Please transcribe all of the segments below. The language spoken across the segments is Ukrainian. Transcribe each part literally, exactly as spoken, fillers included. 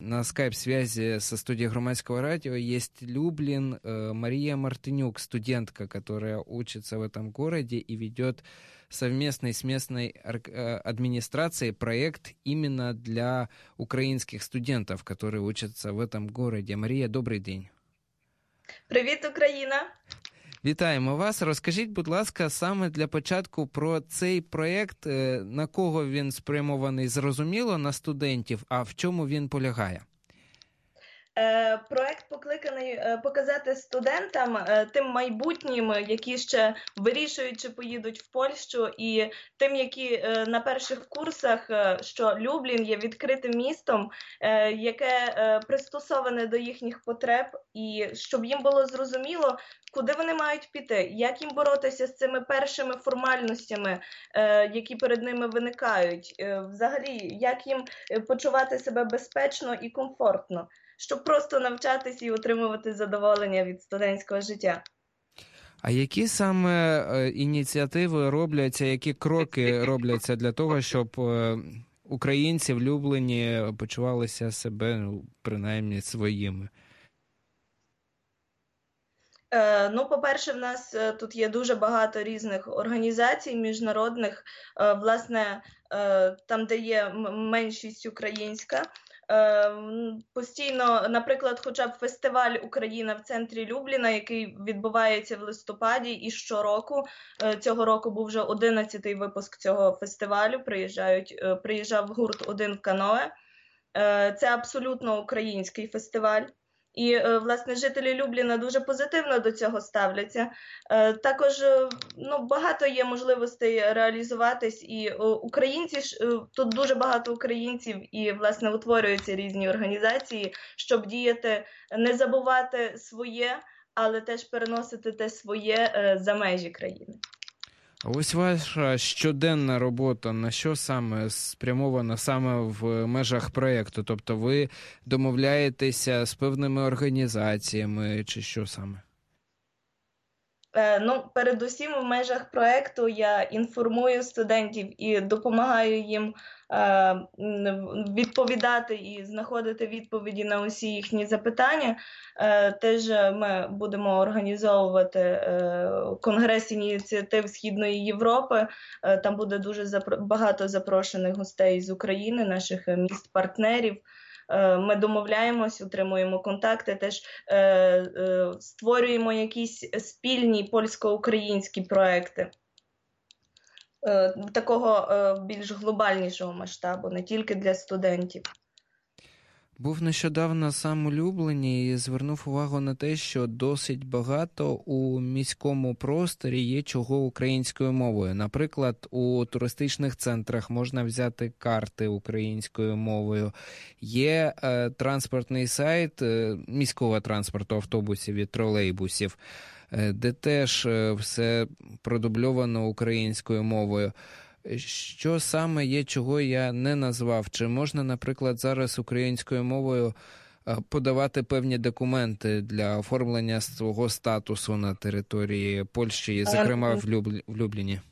на скайп-связи со студией Громадского радио есть Люблин, Мария Мартынюк, студентка, которая учится в этом городе и ведет совместный с местной администрацией проект именно для украинских студентов, которые учатся в этом городе. Мария, добрий день. Привіт, Україна! Вітаємо вас. Розкажіть, будь ласка, саме для початку про цей проєкт, на кого він спрямований, зрозуміло, на студентів, а в чому він полягає? Проект покликаний показати студентам, тим майбутнім, які ще вирішують, чи поїдуть в Польщу, і тим, які на перших курсах, що Люблін є відкритим містом, яке пристосоване до їхніх потреб, і щоб їм було зрозуміло, куди вони мають піти, як їм боротися з цими першими формальностями, які перед ними виникають, взагалі, як їм почувати себе безпечно і комфортно, щоб просто навчатись і отримувати задоволення від студентського життя. А які саме ініціативи робляться, які кроки робляться для того, щоб українці в Любліні почувалися себе, ну, принаймні, своїми? Ну, по-перше, в нас тут є дуже багато різних організацій міжнародних, власне, там, де є меншість українська. Постійно, наприклад, хоча б фестиваль «Україна в центрі Любліна», який відбувається в листопаді і щороку. Цього року був вже одинадцятий випуск цього фестивалю, приїжджають, приїжджав гурт «Один в каное». Це абсолютно український фестиваль. І, власне, жителі Любліна дуже позитивно до цього ставляться. Також, ну, багато є можливостей реалізуватись, і українці, тут дуже багато українців, і, власне, утворюються різні організації, щоб діяти, не забувати своє, але теж переносити те своє за межі країни. А ось ваша щоденна робота, на що саме спрямована саме в межах проєкту? Тобто ви домовляєтеся з певними організаціями чи що саме? Ну, передусім в межах проєкту я інформую студентів і допомагаю їм е, відповідати і знаходити відповіді на усі їхні запитання. Е, теж ми будемо організовувати е, конгрес ініціатив Східної Європи. Е, там буде дуже запро- багато запрошених гостей з України, наших міст-партнерів. Ми домовляємось, утримуємо контакти, теж е, е, створюємо якісь спільні польсько-українські проекти е, такого е, більш глобальнішого масштабу, не тільки для студентів. Був нещодавно сам у Любліні і звернув увагу на те, що досить багато у міському просторі є чого українською мовою. Наприклад, у туристичних центрах можна взяти карти українською мовою. Є е, транспортний сайт е, міського транспорту, автобусів і тролейбусів, е, де теж е, все продубльовано українською мовою. Що саме є, чого я не назвав? Чи можна, наприклад, зараз українською мовою подавати певні документи для оформлення свого статусу на території Польщі, зокрема в, Люб... в Любліні?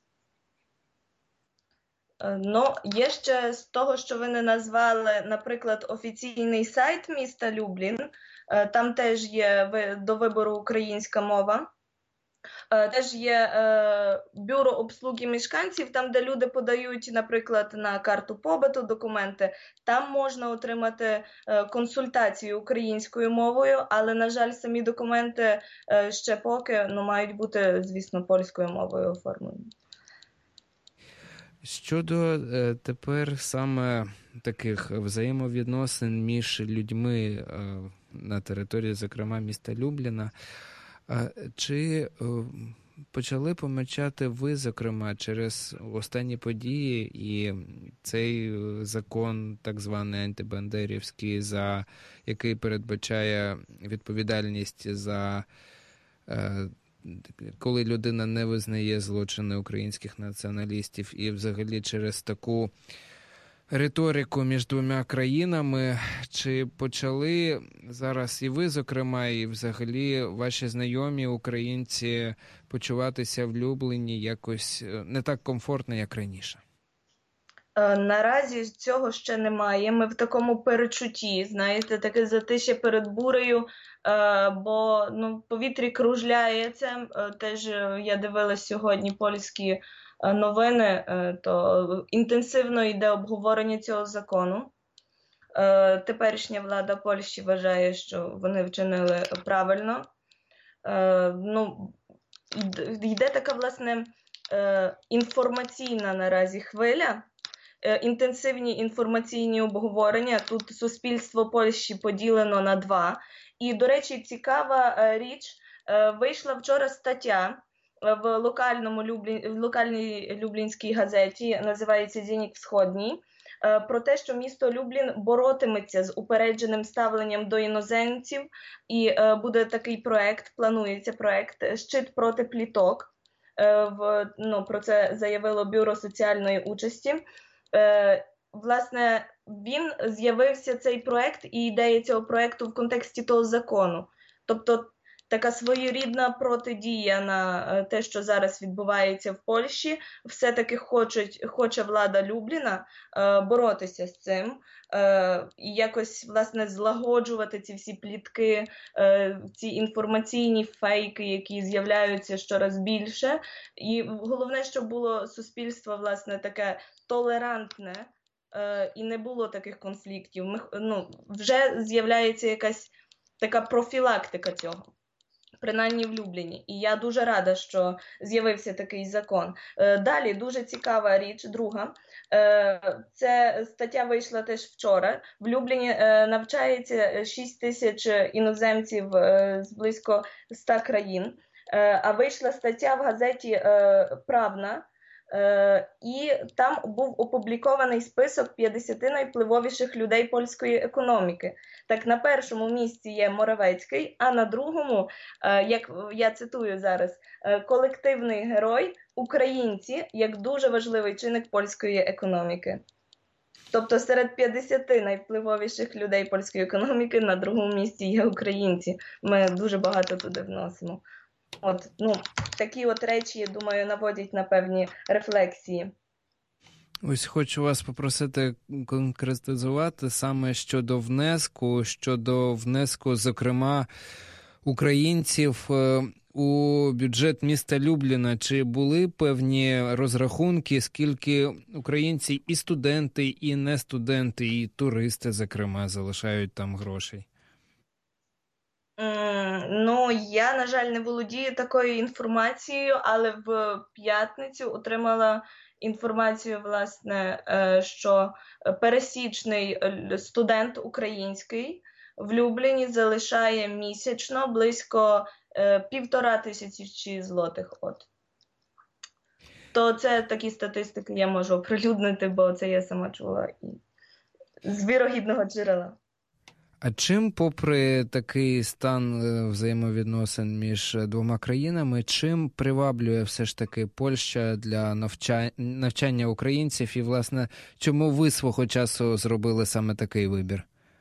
Ну, є ще з того, що ви не назвали, наприклад, офіційний сайт міста Люблін. Там теж є до вибору українська мова. Теж є е, бюро обслуги мешканців, там, де люди подають, наприклад, на карту побиту документи. Там можна отримати е, консультацію українською мовою, але, на жаль, самі документи е, ще поки ну, мають бути, звісно, польською мовою оформлені. Щодо е, тепер саме таких взаємовідносин між людьми е, на території, зокрема, міста Любліна, чи почали помічати ви, зокрема, через останні події і цей закон, так званий антибандерівський, за який передбачає відповідальність за коли людина не визнає злочини українських націоналістів, і взагалі через таку риторику між двома країнами, чи почали зараз і ви, зокрема, і взагалі ваші знайомі українці почуватися в Любліні якось не так комфортно, як раніше? Наразі цього ще немає. Ми в такому перечутті, знаєте, таке затишє перед бурею, бо ну, в повітрі кружляє це. Теж я дивилась сьогодні польські новини, то інтенсивно йде обговорення цього закону. Теперішня влада Польщі вважає, що вони вчинили правильно. Ну, йде така, власне, інформаційна наразі хвиля, інтенсивні інформаційні обговорення. Тут суспільство Польщі поділено на два. І, до речі, цікава річ, вийшла вчора стаття в, локальному Люблін, в локальній люблінській газеті, називається «Дзенік Всходній», про те, що місто Люблін боротиметься з упередженим ставленням до іноземців, і буде такий проект, планується проект «Щит проти пліток». В, ну, про це заявило Бюро соціальної участі. Власне, він з'явився, цей проект, і ідея цього проекту в контексті того закону. Тобто, така своєрідна протидія на те, що зараз відбувається в Польщі. Все-таки хочуть, хоче влада Любліна е, боротися з цим е, і якось, власне, злагоджувати ці всі плітки, е, ці інформаційні фейки, які з'являються щораз більше. І головне, щоб було суспільство, власне, таке толерантне, е, і не було таких конфліктів. Ми, ну, вже з'являється якась така профілактика цього. Принаймні в Любліні. І я дуже рада, що з'явився такий закон. Далі дуже цікава річ, друга. Це стаття вийшла теж вчора. В Любліні навчається шість тисяч іноземців з близько ста країн. А вийшла стаття в газеті «Правна», і там був опублікований список п'ятдесят найвпливовіших людей польської економіки. Так, на першому місці є Моравецький, а на другому, як я цитую зараз, колективний герой, українці, як дуже важливий чинник польської економіки. Тобто серед п'ятдесят найвпливовіших людей польської економіки на другому місці є українці. Ми дуже багато туди вносимо. От, ну, такі от речі, я думаю, наводять на певні рефлексії. Ось хочу вас попросити конкретизувати саме щодо внеску, щодо внеску, зокрема, українців у бюджет міста Любліна. Чи були певні розрахунки, скільки українці і студенти, і не студенти, і туристи, зокрема, залишають там грошей? Ну, я, на жаль, не володію такою інформацією, але в п'ятницю отримала інформацію, власне, що пересічний студент український в Любліні залишає місячно близько півтора тисячі злотих. От. То це такі статистики я можу оприлюднити, бо це я сама чула і з вірогідного джерела. А чим, попри такий стан взаємовідносин між двома країнами, чим приваблює все ж таки Польща для навчання, навчання українців і, власне, чому ви свого часу зробили саме такий вибір?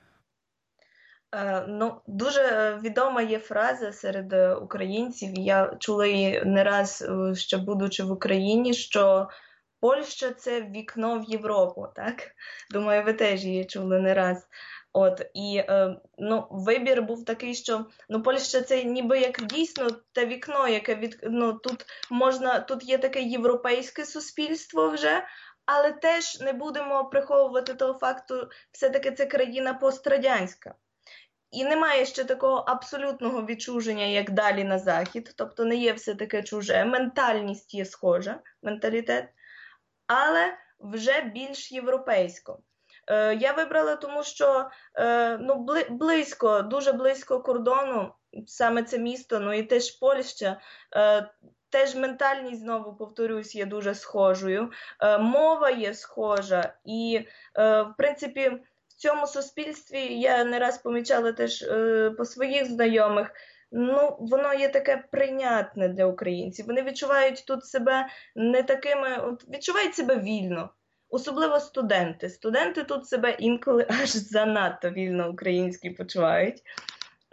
Е, ну, дуже відома є фраза серед українців, я чула її не раз, ще будучи в Україні, що Польща – це вікно в Європу, так? Думаю, ви теж її чули не раз. От, і е, ну, вибір був такий, що ну, Польща це ніби як дійсно те вікно, яке від, ну, тут можна, тут є таке європейське суспільство вже, але теж не будемо приховувати того факту, все-таки це країна пострадянська. І немає ще такого абсолютного відчуження, як далі на захід, тобто не є все таке чуже, ментальність є схожа, менталітет, але вже більш європейсько. Я вибрала, тому що ну, близько, дуже близько кордону, саме це місто, ну і теж Польща, теж ментальність, знову повторюсь, є дуже схожою, мова є схожа, і, в принципі, в цьому суспільстві, я не раз помічала теж по своїх знайомих, ну, воно є таке прийнятне для українців, вони відчувають тут себе не такими, відчувають себе вільно. Особливо студенти. Студенти тут себе інколи аж занадто вільно українські почувають.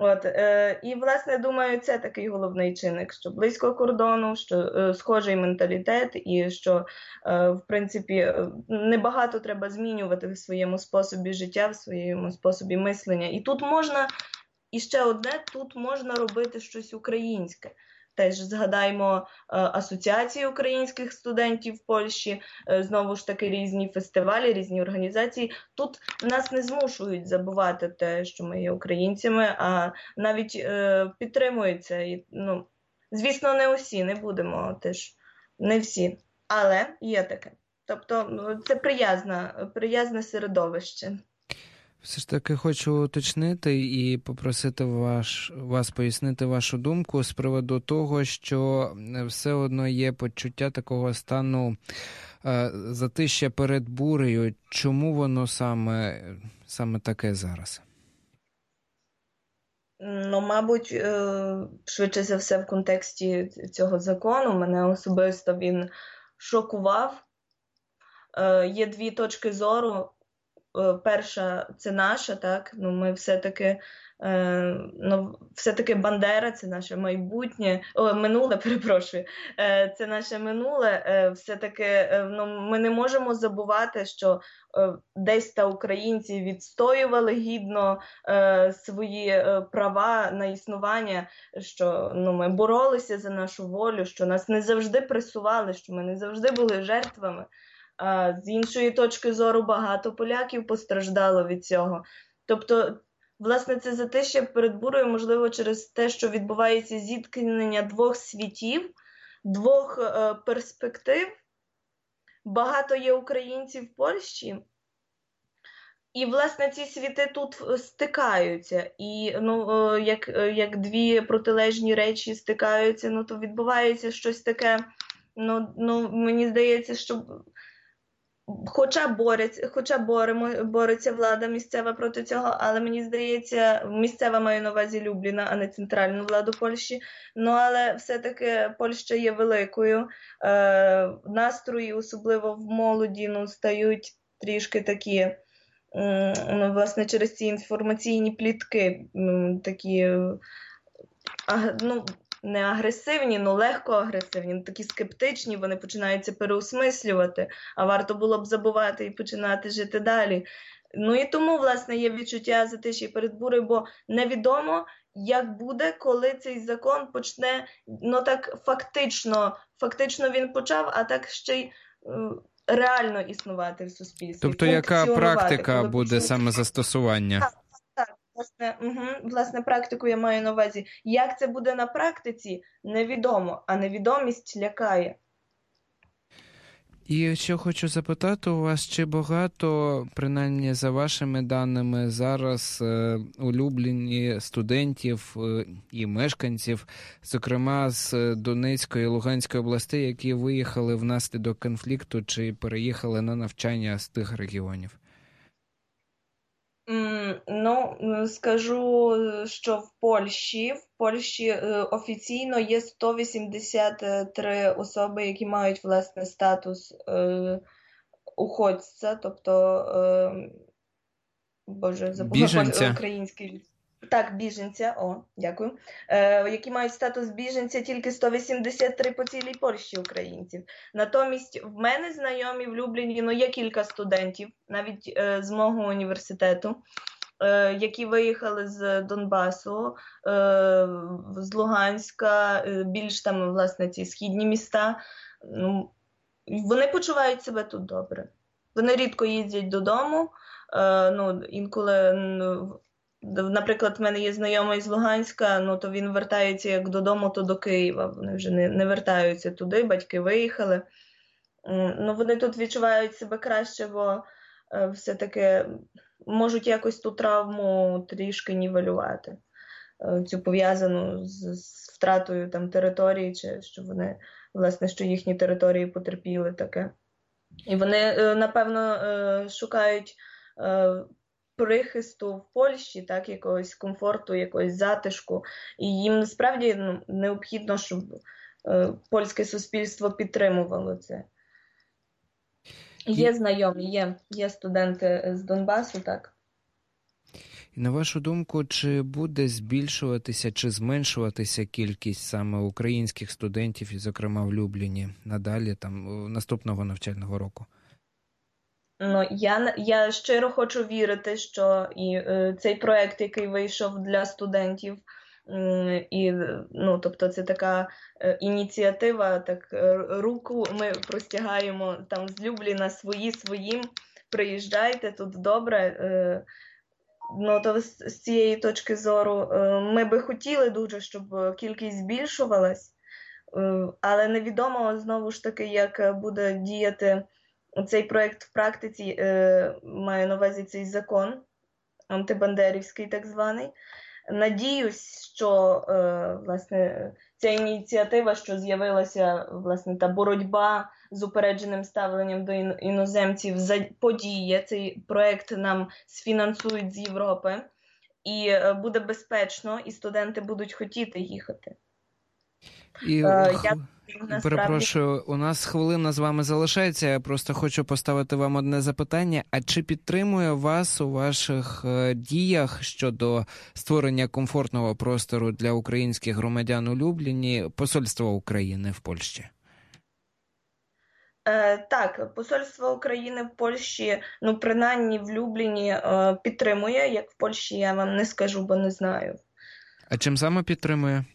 От, е, і, власне, думаю, це такий головний чинник, що близько кордону, що е, схожий менталітет і що, е, в принципі, е, небагато треба змінювати в своєму способі життя, в своєму способі мислення. І тут можна, і ще одне, тут можна робити щось українське. Теж згадаємо е, асоціації українських студентів в Польщі, е, знову ж таки різні фестивалі, різні організації. Тут нас не змушують забувати те, що ми є українцями, а навіть е, підтримують це. І, ну, звісно, не усі, не будемо теж, не всі, але є таке. Тобто це приязне, приязне середовище. Все ж таки хочу уточнити і попросити ваш, вас пояснити вашу думку з приводу того, що все одно є почуття такого стану е, затища перед бурею. Чому воно саме, саме таке зараз? Ну, мабуть, е, швидше за все в контексті цього закону мене особисто він шокував. Е, Є дві точки зору. Перша – це наша, так, ну ми все-таки, е, ну, все-таки Бандера – це наше майбутнє, о, минуле, перепрошую, е, це наше минуле, е, все-таки, е, ну, ми не можемо забувати, що е, десь та українці відстоювали гідно е, свої е, права на існування, що, ну, ми боролися за нашу волю, що нас не завжди пресували, що ми не завжди були жертвами. А з іншої точки зору багато поляків постраждало від цього. Тобто, власне, це затища перед бурою, можливо, через те, що відбувається зіткнення двох світів, двох е, перспектив. Багато є українців в Польщі, і, власне, ці світи тут стикаються. І, ну, е, як, е, як дві протилежні речі стикаються, ну, то відбувається щось таке, ну, ну мені здається, що Хоча бореться, хоча боремо, бореться влада місцева проти цього, але мені здається, місцева маю на увазі Любліна, а не центральну владу Польщі. Ну, але все-таки Польща є великою. Е, настрої, особливо в молоді, ну, стають трішки такі, ну, власне, через ці інформаційні плітки, такі, ну, не агресивні, але легко агресивні, такі скептичні, вони починають це переосмислювати, а варто було б забувати і починати жити далі. Ну і тому, власне, є відчуття затиші перед бурею, бо невідомо, як буде, коли цей закон почне, ну так фактично, фактично він почав, а так ще й е, реально існувати в суспільстві. Тобто яка практика буде почне... саме застосування? Так, так. Власне, угу, власне, практику я маю на увазі. Як це буде на практиці, невідомо, а невідомість лякає. І ще хочу запитати у вас, чи багато, принаймні за вашими даними, зараз е, улюблені студентів е, і мешканців, зокрема з Донецької і Луганської областей, які виїхали внаслідок конфлікту чи переїхали на навчання з тих регіонів? Mm, ну, скажу, що в Польщі, в Польщі е, офіційно є сто вісімдесят три особи, які мають, власне, статус е, уходця, тобто, е, боже, забула український. Так, біженця, о, дякую. Е, які мають статус біженця, тільки сто вісімдесят три по цілій Польщі українців. Натомість в мене знайомі в Любліні, ну є кілька студентів, навіть е, з мого університету, е, які виїхали з Донбасу, е, з Луганська, е, більш там, власне, ці східні міста. Ну, вони почувають себе тут добре. Вони рідко їздять додому, е, ну, інколи... Ну, наприклад, в мене є знайомий з Луганська, ну то він вертається як додому, то до Києва. Вони вже не, не вертаються туди, батьки виїхали. Ну, вони тут відчувають себе краще, бо е, все-таки можуть якось ту травму трішки нівелювати. Е, цю пов'язану з, з втратою там території, чи що вони, власне, що їхні території потерпіли таке. І вони, е, напевно, е, шукають е, прихисту в Польщі, так, якогось комфорту, якогось затишку. І їм насправді, ну, необхідно, щоб е, польське суспільство підтримувало це. Є знайомі, є, є студенти з Донбасу, так. І на вашу думку, чи буде збільшуватися чи зменшуватися кількість саме українських студентів, і, зокрема, в Любліні, надалі, там, наступного навчального року? Ну, я, я щиро хочу вірити, що і е, цей проект, який вийшов для студентів, е, і, ну, тобто це така е, ініціатива, так е, руку ми простягаємо там з Любліна свої своїм, приїжджайте, тут добре. Е, ну, то з, з цієї точки зору е, ми би хотіли дуже, щоб кількість збільшувалась, е, але невідомо, знову ж таки, як буде діяти цей проєкт в практиці, е, маю на увазі цей закон, антибандерівський так званий. Надіюсь, що е, власне, ця ініціатива, що з'явилася, власне, та боротьба з упередженим ставленням до іноземців, подіє. Цей проєкт нам сфінансують з Європи, і е, буде безпечно, і студенти будуть хотіти їхати. І... Е, я... Насправді... Перепрошую, у нас хвилина з вами залишається, я просто хочу поставити вам одне запитання. А чи підтримує вас у ваших діях щодо створення комфортного простору для українських громадян у Любліні посольство України в Польщі? Е, так, посольство України в Польщі, ну принаймні в Любліні, е, підтримує, як в Польщі я вам не скажу, бо не знаю. А чим саме підтримує?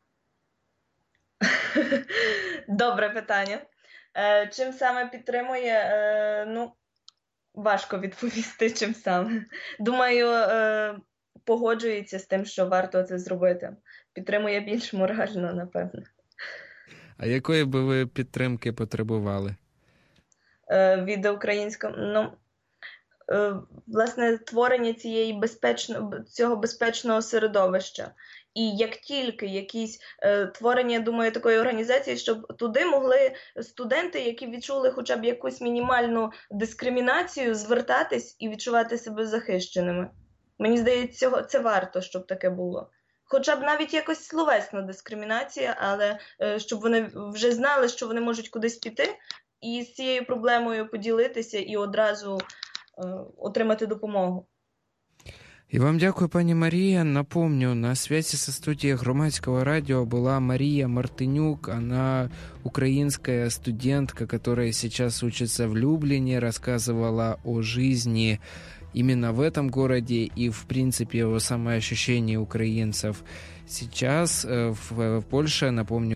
Добре питання. Е, чим саме підтримує? Е, ну, важко відповісти, чим саме. Думаю, е, погоджується з тим, що варто це зробити. Підтримує більш морально, напевно. А якої би ви підтримки потребували? Е, від українського, ну, е, власне, творення цієї безпечно, цього безпечного середовища. І як тільки якісь е, творення, я думаю, такої організації, щоб туди могли студенти, які відчули хоча б якусь мінімальну дискримінацію, звертатись і відчувати себе захищеними. Мені здається, це варто, щоб таке було. Хоча б навіть якось словесна дискримінація, але е, щоб вони вже знали, що вони можуть кудись піти і з цією проблемою поділитися і одразу е, отримати допомогу. И вам дякую, пани Мария. Напомню, на связи со студией Громадского радио была Мария Мартынюк. Она украинская студентка, которая сейчас учится в Люблине, рассказывала о жизни именно в этом городе и, в принципе, о самоощущении украинцев сейчас в Польше. Напомню,